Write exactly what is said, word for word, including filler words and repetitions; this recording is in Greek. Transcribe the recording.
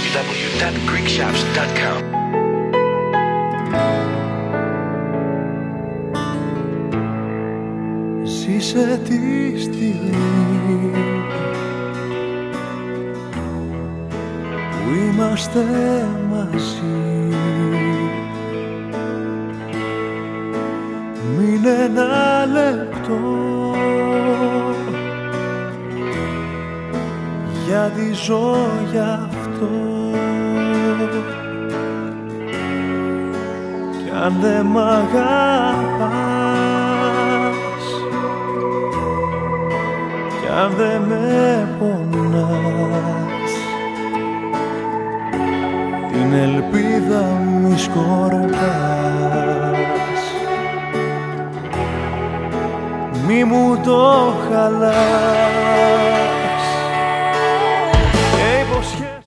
double-u dot greek shops dot com. Ζήσε τη στιγμή που είμαστε μαζί. Μείνε ένα λεπτό, γιατί ζω γι' αυτό. Κι αν δεν μ' αγαπάς, κι αν δεν με πονάς, την ελπίδα μη σκορπάς. Μη μου το χαλάς.